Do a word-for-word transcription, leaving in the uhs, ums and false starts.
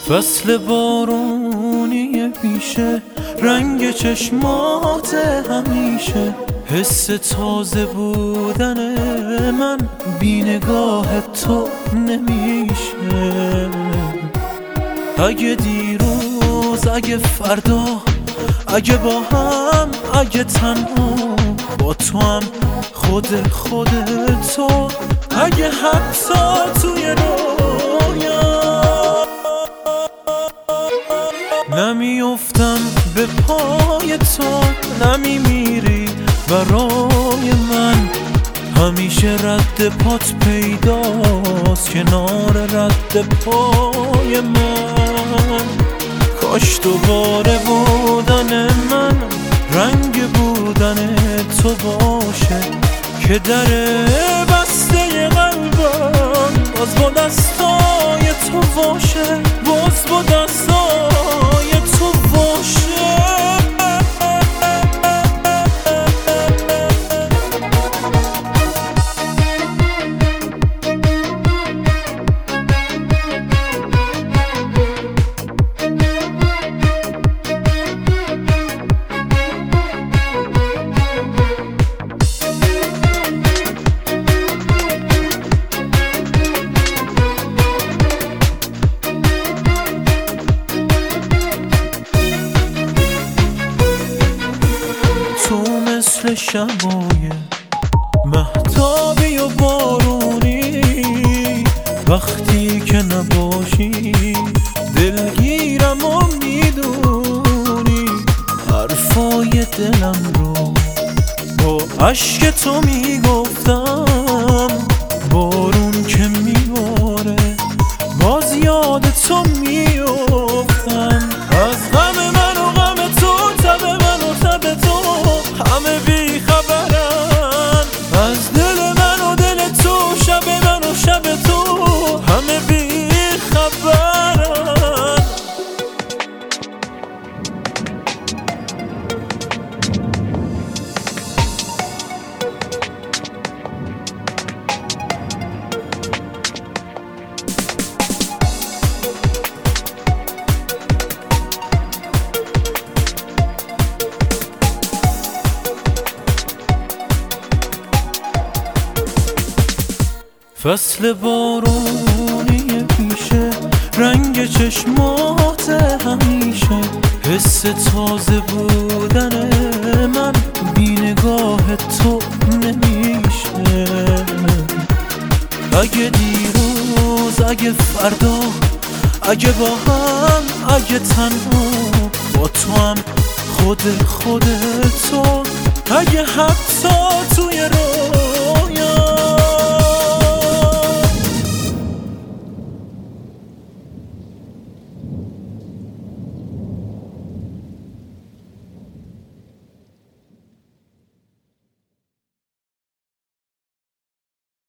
فصل بارونی پیشه، رنگ چشمات همیشه، حس تازه بودن من بی نگاه تو نمیشه. اگه دیروز، اگه فردا، اگه با هم، اگه تنها، با تو هم خود خود تو، اگه حتی توی رویا نمیافتم به پای تو، نمیمیری برای من، همیشه رد پات پیداست کنار رد پای من. کاش دوباره بودن من رنگ بودن تو باشه، که در بسته قلبم باز با دستای تو باشه، باز با دستای تو باشه. مثل شبای مهتابی و بارونی، وقتی که نباشی دلگیرم و میدونی، حرفای دلم رو با عشق تو میگفتم. بارون که میباره باز یاد تو میافتم، از غم من و غم تو، تب من و تب تو، همه بی خبرن از دل من و دل تو، شب من و شب تو، همه بی خبرن. فصل بارونی پیشه، رنگ چشمات همیشه، حس تازه بودن من بی نگاه تو نمیشه. اگه دیروز، اگه فردا، اگه با هم، اگه تنها، با تو هم خود خود تو، اگه حتی توی رو